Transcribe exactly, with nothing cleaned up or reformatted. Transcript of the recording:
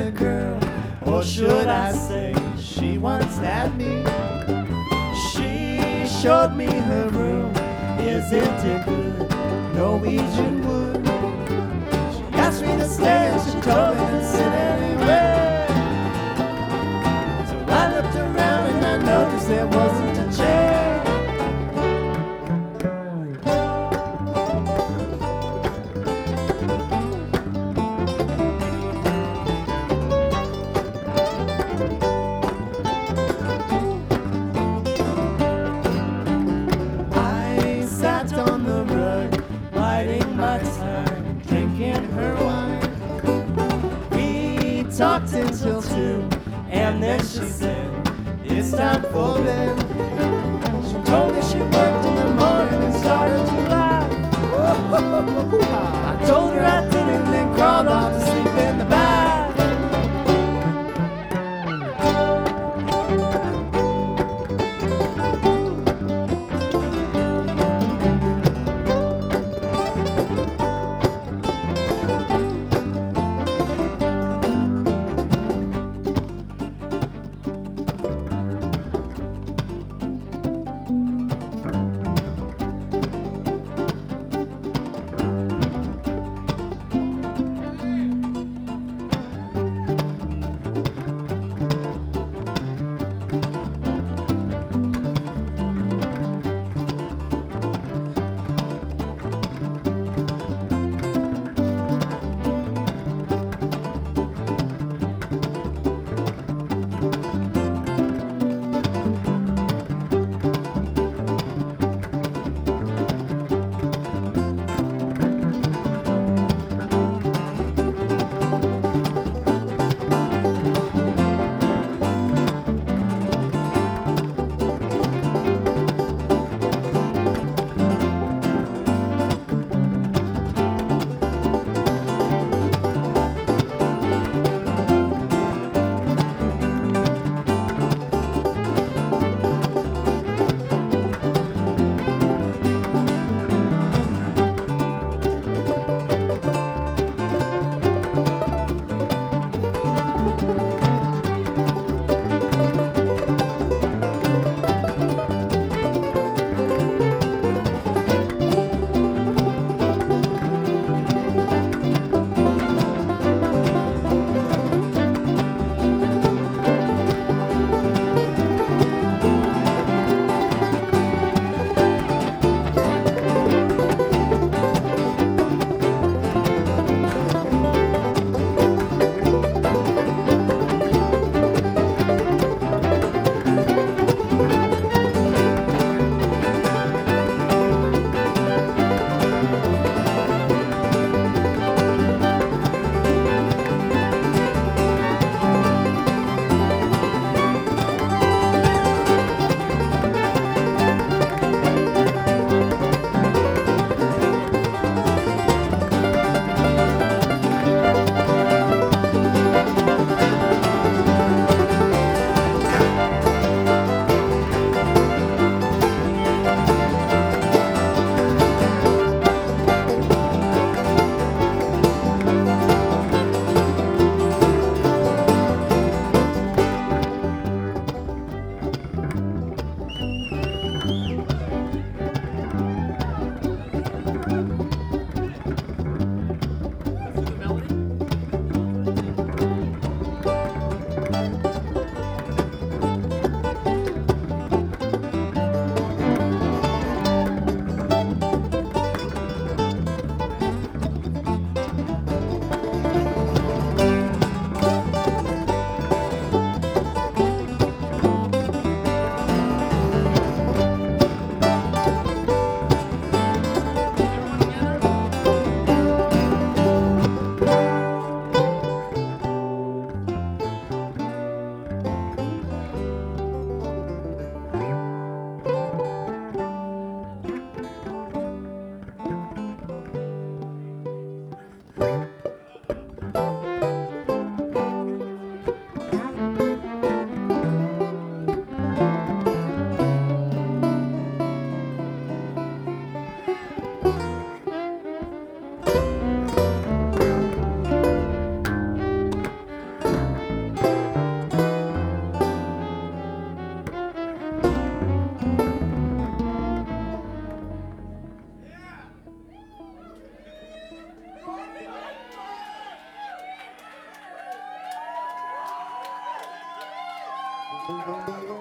a girl, or should I say, she once had me. She showed me her room, isn't it good? Norwegian wood. She asked me to stay and she told me to sit anywhere. So I looked around and I noticed there wasn't a chair. Talked until two, and then she said, it's time for bed. She told me she worked in the morning and started to laugh. I told her I did and then crawled off to sleep in the bath. Thank you.